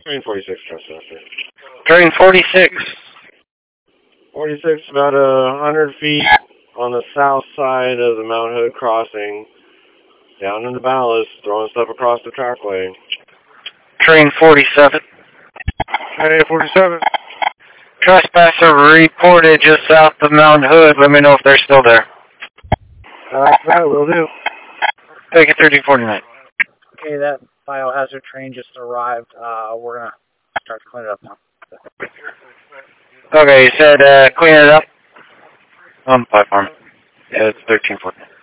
Train 46, Trustmaster. Train 46. 46, about 100 feet on the south side of the Mount Hood crossing. Down in the ballast, throwing stuff across the trackway. Train 47. Train 47. Trespasser reported just south of Mount Hood. Let me know if they're still there. That will do. Take it 1349. Okay, that biohazard train just arrived. We're going to start to clean it up now. Okay, you said clean it up? On the platform. Yeah, it's 1349.